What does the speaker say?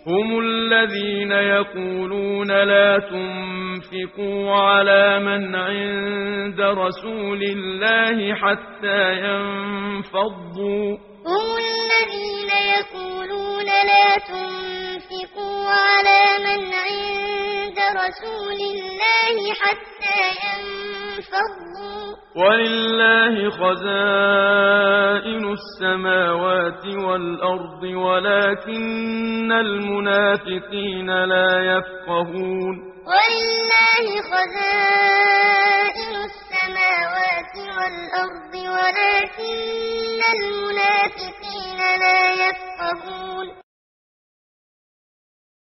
هم الذين يقولون لا تنفقوا على من عند رسول الله حتى ينفضوا. هم الذين يقولون لا تنفقوا على من عند رسول الله حتى ينفضوا. ولله خزائن السماوات والأرض ولكن المنافقين لا يفقهون. ولله خزائن السماوات والأرض ولكن المنافقين لا يفقهون.